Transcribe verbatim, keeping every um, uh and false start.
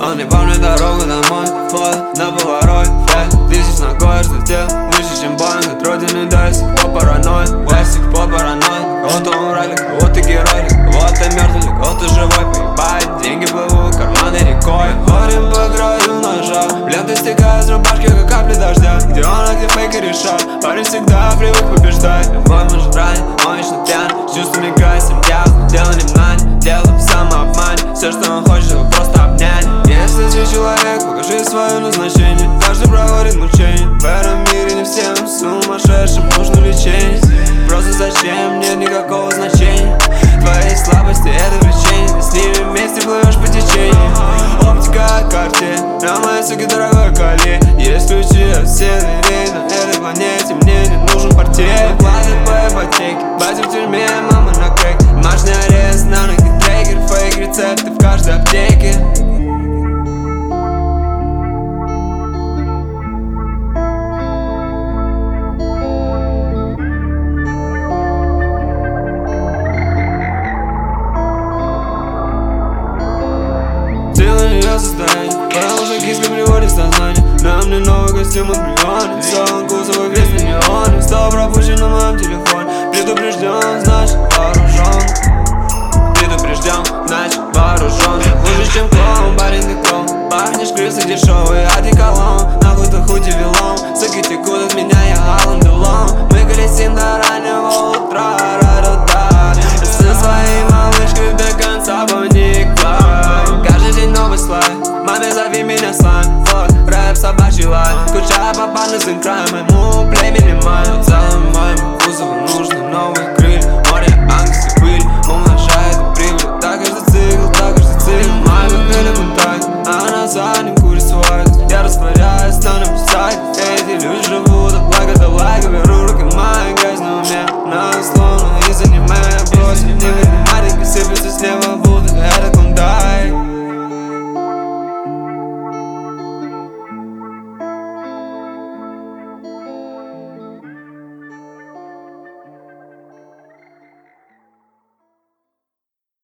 Он не помнит дорогу домой, фото на поворот, пять тысяч ногой, взлетел выше, чем Боинг от родины, до сих пор параноид, до сих пор параноид. Вот он уралик, вот и герой, вот и мертвый, вот и живой, поебать, деньги плывут, карманы рекой. Ходим по краю ножа, ленты стекают с рубашки, как капли дождя. Где он, а где фейк и решал, парень всегда привык побеждать. Любовь может ранить, он вечно пьян, с чувствами играет семья. Дело не в нане, дело в самообмане. Все, что он хочет, его просто обнять. Если ты человек, покажи свое назначение. Каждый проводит мучение, в этом мире не всем сумасшедшим нужно лечение. Просто зачем, нет никакого значения. Твои слабости — это влечение, ты с ними вместе плывешь по течению. Оптика от карте, на моей суке дорогой колье. Есть ключи от всех дверей на этой планете, мне не нужен портье. Платят по ипотеке, батя в тюрьме, мама на креке. Мощный арест, на ноги трекер, фейк рецепты в каждой аптеке. Тело ее состояние, потому что киска приводит в сознание. На мне новый костюм от миллиона, все он кусовый вес на неоне. Сто пропущен на моем телефоне, предупрежден, значит вооружен. Предупрежден, значит вооружен. Хуже, чем клоун, парень ты клоун. Пахнешь крысы дешевый, одеколон. Нахуй ты хуй велом, соки текут от меня, я Алан Делон. Мы колесим до раннего утра, ра-ра-да. Со своей малышкой до конца поникла. Новый слайд, маме зови меня слайм, флот, рэп собачий лай. Скучаю по панду с краем, моему племени май.